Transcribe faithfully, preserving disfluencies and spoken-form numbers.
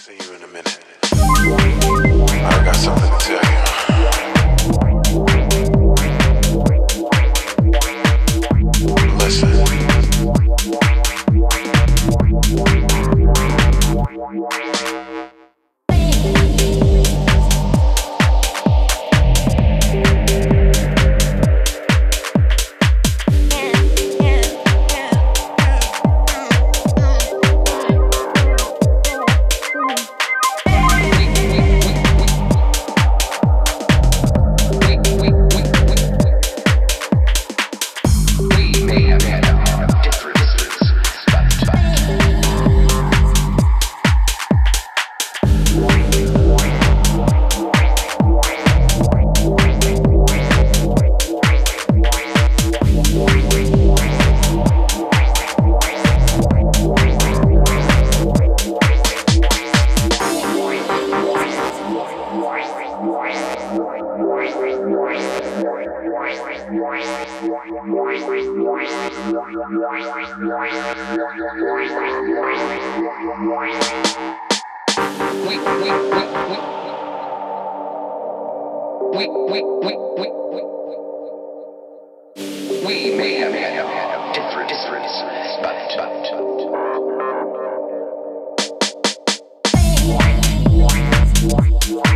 See you in a minute. I got something to tell you. Listen. We, we, we, we, we, we may have had different differences, but, but, but.